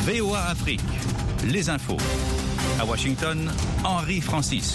VOA Afrique, les infos. À Washington, Henri Francisque.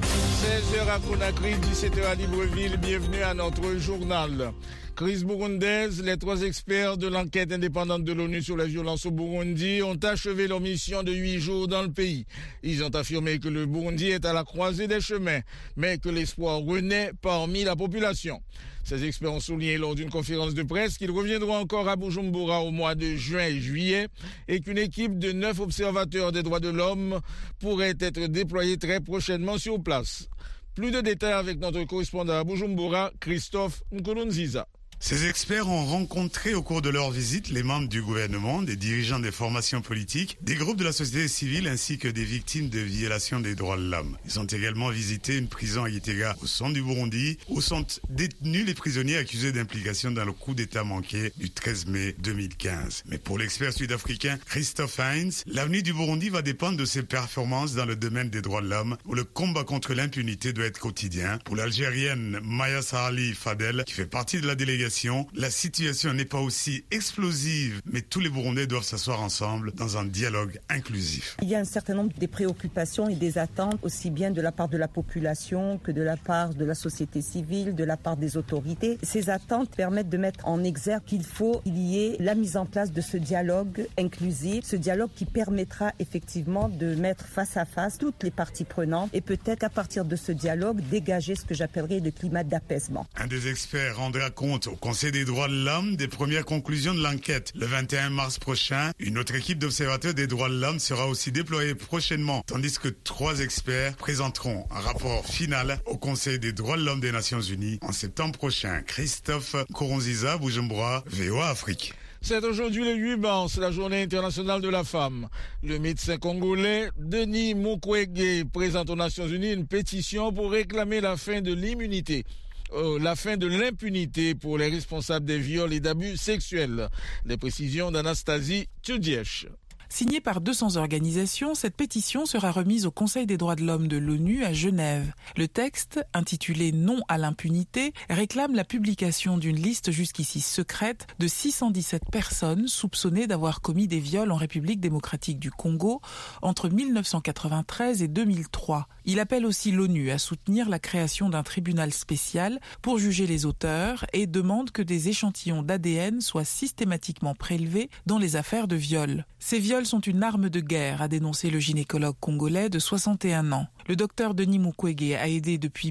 16h à Conakry, 17h à Libreville, bienvenue à notre journal. Crise burundaise, les 3 experts de l'enquête indépendante de l'ONU sur la violence au Burundi ont achevé leur mission de 8 jours dans le pays. Ils ont affirmé que le Burundi est à la croisée des chemins, mais que l'espoir renaît parmi la population. Ces experts ont souligné lors d'une conférence de presse qu'ils reviendront encore à Bujumbura au mois de juin et juillet et qu'une équipe de 9 observateurs des droits de l'homme pourrait être déployée très prochainement sur place. Plus de détails avec notre correspondant à Bujumbura, Christophe Nkurunziza. Ces experts ont rencontré au cours de leur visite les membres du gouvernement, des dirigeants des formations politiques, des groupes de la société civile ainsi que des victimes de violations des droits de l'homme. Ils ont également visité une prison à Gitega au centre du Burundi où sont détenus les prisonniers accusés d'implication dans le coup d'État manqué du 13 mai 2015. Mais pour l'expert sud-africain Christophe Heinz, l'avenir du Burundi va dépendre de ses performances dans le domaine des droits de l'homme où le combat contre l'impunité doit être quotidien. Pour l'Algérienne Maya Sarali Fadel, qui fait partie de la délégation, la situation n'est pas aussi explosive, mais tous les Burundais doivent s'asseoir ensemble dans un dialogue inclusif. Il y a un certain nombre de préoccupations et des attentes, aussi bien de la part de la population que de la part de la société civile, de la part des autorités. Ces attentes permettent de mettre en exergue qu'il y ait la mise en place de ce dialogue inclusif, ce dialogue qui permettra effectivement de mettre face à face toutes les parties prenantes et peut-être qu'à partir de ce dialogue, dégager ce que j'appellerais le climat d'apaisement. Un des experts rendra compte au Conseil des droits de l'homme des premières conclusions de l'enquête. Le 21 mars prochain, une autre équipe d'observateurs des droits de l'homme sera aussi déployée prochainement, tandis que 3 experts présenteront un rapport final au Conseil des droits de l'homme des Nations Unies en septembre prochain. Christophe Nkurunziza, Bujumbura, VOA Afrique. C'est aujourd'hui le 8 mars, la journée internationale de la femme. Le médecin congolais Denis Mukwege présente aux Nations Unies une pétition pour réclamer la fin de l'immunité. La fin de l'impunité pour les responsables des viols et d'abus sexuels. Les précisions d'Anastasie Tchoudièche. Signée par 200 organisations, cette pétition sera remise au Conseil des droits de l'homme de l'ONU à Genève. Le texte, intitulé « Non à l'impunité », réclame la publication d'une liste jusqu'ici secrète de 617 personnes soupçonnées d'avoir commis des viols en République démocratique du Congo entre 1993 et 2003. Il appelle aussi l'ONU à soutenir la création d'un tribunal spécial pour juger les auteurs et demande que des échantillons d'ADN soient systématiquement prélevés dans les affaires de viol. Ces viols sont une arme de guerre, a dénoncé le gynécologue congolais de 61 ans. Le docteur Denis Mukwege a aidé depuis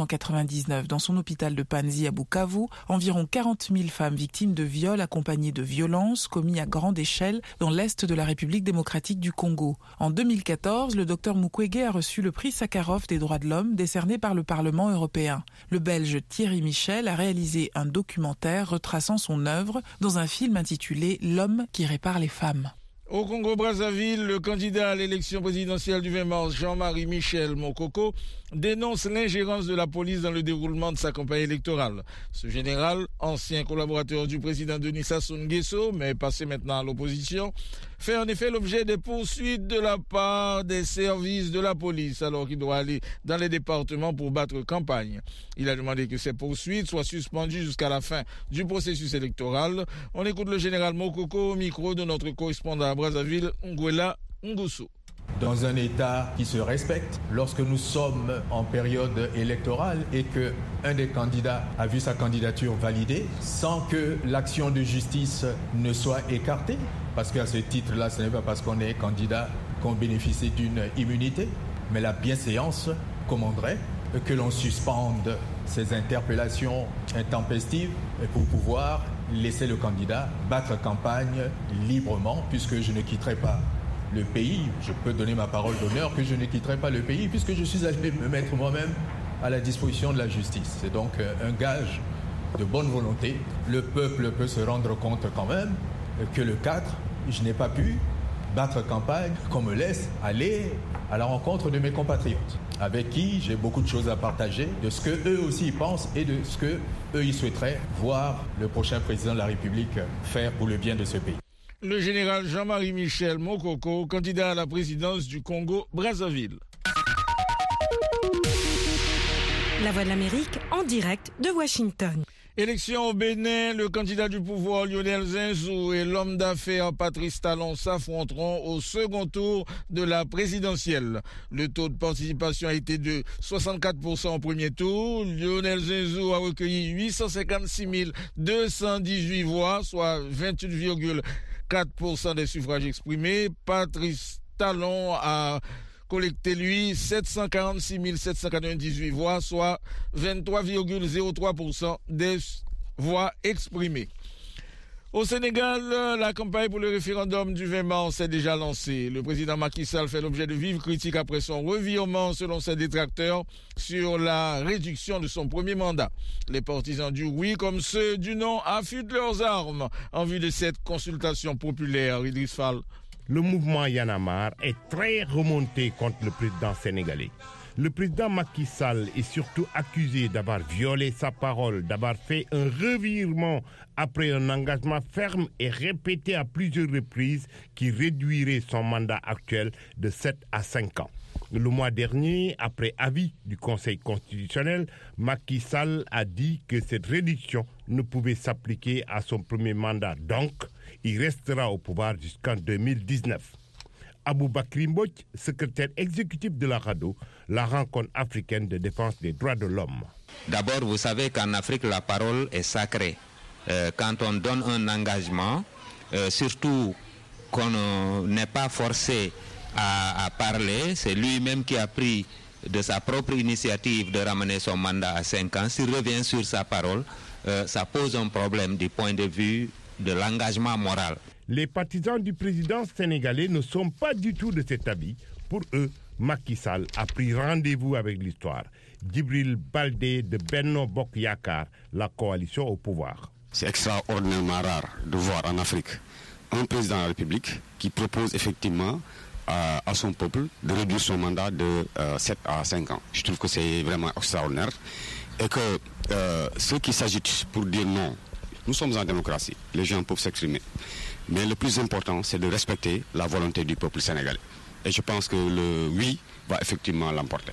1999 dans son hôpital de Panzi à Bukavu environ 40 000 femmes victimes de viols accompagnés de violences commis à grande échelle dans l'est de la République démocratique du Congo. En 2014, le docteur Mukwege a reçu le prix Sakharov des droits de l'homme décerné par le Parlement européen. Le Belge Thierry Michel a réalisé un documentaire retraçant son œuvre dans un film intitulé « L'homme qui répare les femmes ». Au Congo-Brazzaville, le candidat à l'élection présidentielle du 20 mars, Jean-Marie Michel Mokoko, dénonce l'ingérence de la police dans le déroulement de sa campagne électorale. Ce général, ancien collaborateur du président Denis Sassou Nguesso, mais passé maintenant à l'opposition, fait en effet l'objet des poursuites de la part des services de la police alors qu'il doit aller dans les départements pour battre campagne. Il a demandé que ces poursuites soient suspendues jusqu'à la fin du processus électoral. On écoute le général Mokoko au micro de notre correspondant à Brazzaville, Nguela Ngusso. Dans un État qui se respecte, lorsque nous sommes en période électorale et qu'un des candidats a vu sa candidature validée sans que l'action de justice ne soit écartée, parce qu'à ce titre-là, ce n'est pas parce qu'on est candidat qu'on bénéficie d'une immunité, mais la bienséance commanderait que l'on suspende ces interpellations intempestives pour pouvoir laisser le candidat battre campagne librement, puisque je ne quitterai pas le pays. Je peux donner ma parole d'honneur que je ne quitterai pas le pays puisque je suis allé me mettre moi-même à la disposition de la justice. C'est donc un gage de bonne volonté. Le peuple peut se rendre compte quand même que le 4, je n'ai pas pu battre campagne, qu'on me laisse aller à la rencontre de mes compatriotes, avec qui j'ai beaucoup de choses à partager, de ce qu'eux aussi pensent et de ce qu'eux ils souhaiteraient voir le prochain président de la République faire pour le bien de ce pays. Le général Jean-Marie Michel Mokoko, candidat à la présidence du Congo-Brazzaville. La Voix de l'Amérique en direct de Washington. Élection au Bénin, le candidat du pouvoir Lionel Zinsou et l'homme d'affaires Patrice Talon s'affronteront au second tour de la présidentielle. Le taux de participation a été de 64% au premier tour. Lionel Zinsou a recueilli 856 218 voix, soit 28,4% des suffrages exprimés. Patrice Talon a collecté, lui, 746 798 voix, soit 23,03% des voix exprimées. Au Sénégal, la campagne pour le référendum du 20 mars est déjà lancée. Le président Macky Sall fait l'objet de vives critiques après son revirement, selon ses détracteurs, sur la réduction de son premier mandat. Les partisans du oui comme ceux du non affûtent leurs armes en vue de cette consultation populaire. Idriss Fall. Le mouvement Y en a marre est très remonté contre le président sénégalais. Le président Macky Sall est surtout accusé d'avoir violé sa parole, d'avoir fait un revirement après un engagement ferme et répété à plusieurs reprises qui réduirait son mandat actuel de 7 à 5 ans. Le mois dernier, après avis du Conseil constitutionnel, Macky Sall a dit que cette réduction ne pouvait s'appliquer à son premier mandat. Donc, il restera au pouvoir jusqu'en 2019. Aboubakry Mbodj, secrétaire exécutif de la RADDHO, la rencontre africaine de défense des droits de l'homme. D'abord, vous savez qu'en Afrique, la parole est sacrée. Quand on donne un engagement, surtout qu'on n'est pas forcé à parler, c'est lui-même qui a pris de sa propre initiative de ramener son mandat à 5 ans. S'il revient sur sa parole, ça pose un problème du point de vue de l'engagement moral. Les partisans du président sénégalais ne sont pas du tout de cet avis. Pour eux, Macky Sall a pris rendez-vous avec l'histoire. Djibril Baldé de Benno Bokk Yakaar, la coalition au pouvoir. C'est extraordinairement rare de voir en Afrique un président de la République qui propose effectivement à son peuple de réduire son mandat de 7 à 5 ans. Je trouve que c'est vraiment extraordinaire et que ceux qui s'agitent pour dire non, nous sommes en démocratie, les gens peuvent s'exprimer. Mais le plus important, c'est de respecter la volonté du peuple sénégalais. Et je pense que le oui va effectivement l'emporter.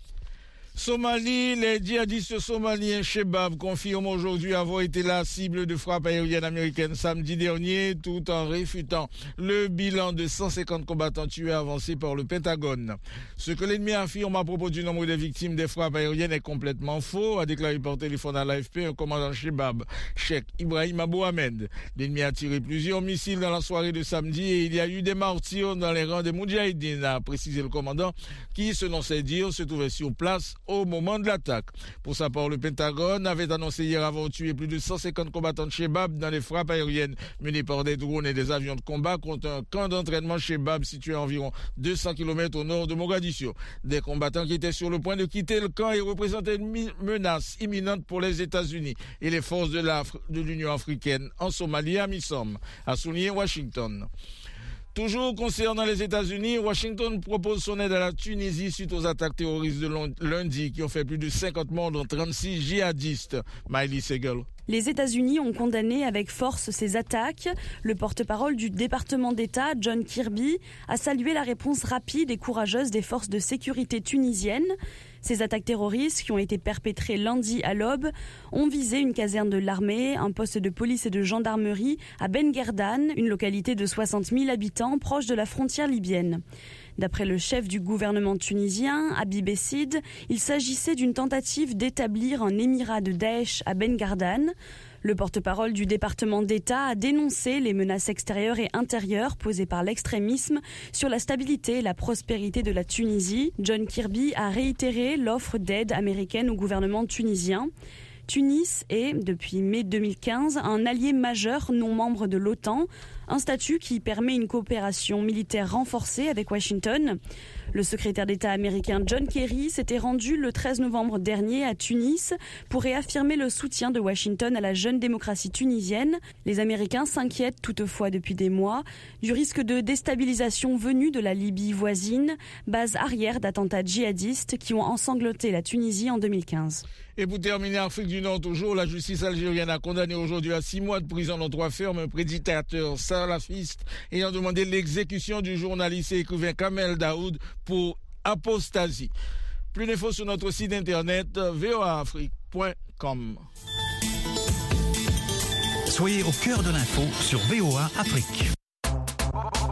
Somalie, les djihadistes somaliens Shebab confirment aujourd'hui avoir été la cible de frappes aériennes américaines samedi dernier, tout en réfutant le bilan de 150 combattants tués avancé par le Pentagone. Ce que l'ennemi affirme à propos du nombre de victimes des frappes aériennes est complètement faux, a déclaré par téléphone à l'AFP un commandant Shebab, Cheikh Ibrahim Abou Ahmed. L'ennemi a tiré plusieurs missiles dans la soirée de samedi et il y a eu des martyrs dans les rangs des Moudjahidines, a précisé le commandant, qui, selon ses dires, se trouvait sur place au moment de l'attaque. Pour sa part, le Pentagone avait annoncé hier avoir tué plus de 150 combattants de Shebab dans les frappes aériennes menées par des drones et des avions de combat contre un camp d'entraînement Shebab situé à environ 200 km au nord de Mogadiscio. Des combattants qui étaient sur le point de quitter le camp et représentaient une menace imminente pour les États-Unis et les forces de l'Union africaine en Somalie à mi-somme, a souligné Washington. Toujours concernant les États-Unis, Washington propose son aide à la Tunisie suite aux attaques terroristes de lundi qui ont fait plus de 50 morts dont 36 djihadistes. Miley Segal. Les États-Unis ont condamné avec force ces attaques. Le porte-parole du département d'État, John Kirby, a salué la réponse rapide et courageuse des forces de sécurité tunisiennes. Ces attaques terroristes, qui ont été perpétrées lundi à l'aube, ont visé une caserne de l'armée, un poste de police et de gendarmerie à Ben Guerdane, une localité de 60 000 habitants proche de la frontière libyenne. D'après le chef du gouvernement tunisien, Habib Essid, il s'agissait d'une tentative d'établir un émirat de Daesh à Ben Guerdane. Le porte-parole du département d'État a dénoncé les menaces extérieures et intérieures posées par l'extrémisme sur la stabilité et la prospérité de la Tunisie. John Kirby a réitéré l'offre d'aide américaine au gouvernement tunisien. Tunis est, depuis mai 2015, un allié majeur non membre de l'OTAN, un statut qui permet une coopération militaire renforcée avec Washington. Le secrétaire d'État américain John Kerry s'était rendu le 13 novembre dernier à Tunis pour réaffirmer le soutien de Washington à la jeune démocratie tunisienne. Les Américains s'inquiètent toutefois depuis des mois du risque de déstabilisation venu de la Libye voisine, base arrière d'attentats djihadistes qui ont ensanglanté la Tunisie en 2015. Et pour terminer, Afrique du Nord toujours, la justice algérienne a condamné aujourd'hui à 6 mois de prison dans 3 fermes un prédicateur salafiste ayant demandé l'exécution du journaliste et écrivain Kamel Daoud pour apostasie. Plus d'infos sur notre site internet voaafrique.com. Soyez au cœur de l'info sur VOA Afrique.